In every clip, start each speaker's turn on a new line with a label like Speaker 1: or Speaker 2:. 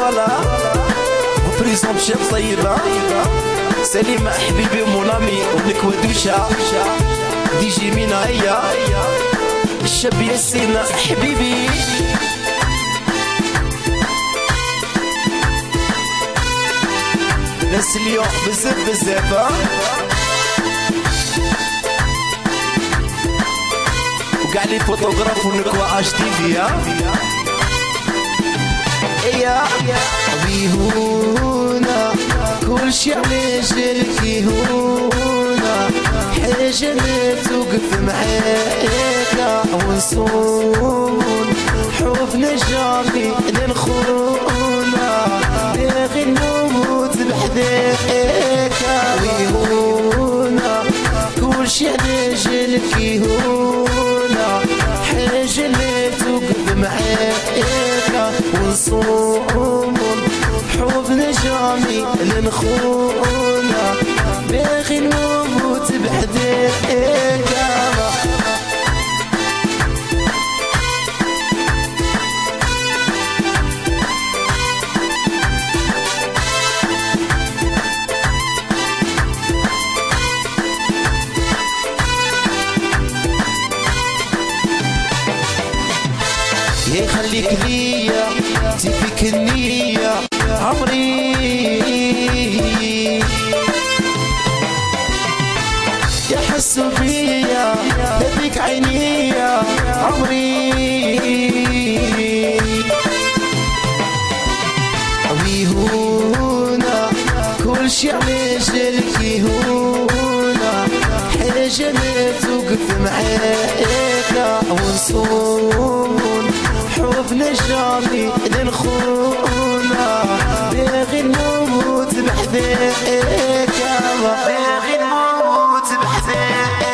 Speaker 1: فوالا بريزون شاب طيبة سليمة حبيبي مونامي ولك ودوشة دي جي مينا هي الشاب ياسين حبيبي ناس اليوم بزاف بزاف وقع لي فوتوغراف ونكوا اش تي في يا هنا كل شي على جالك هنا حاجة ما توقف معاك ونصون حبنا جامي لنخونا باغي نموت بحذاك هنا كل شي على جالك هنا حاجة ما توقف معاك ونصون حبنا جامي لنخونا باغي نموت بحذاك يا خليك ليا تفيك النية عمري يا حسوا بيا هذيك عينيا عمري هنا كل شي على جالك هنا حاجة ما توقف معاك ونصون حبنا جامي لنخونا باغي نموت بحذاك باغي نموت بحذاك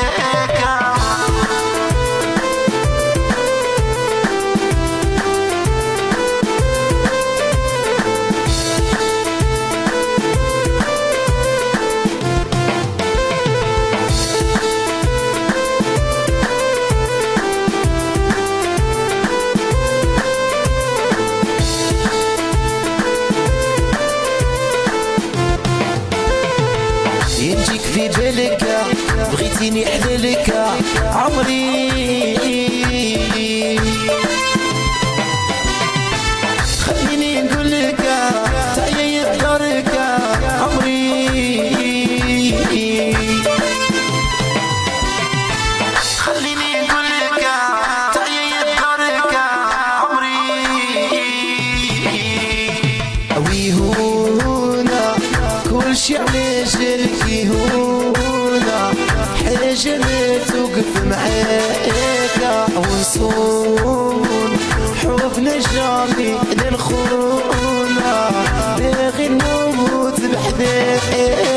Speaker 1: ينجيك في بالك بغيتيني احلالك عمري خليني نقولك تعيا بدارك عمري خليني نقولك تعيا بدارك عمري هنا كل شي على جالك هنا حاجة ما توقف معاك ونصون حبنا جامي لنخونا باغي نموت بحذاك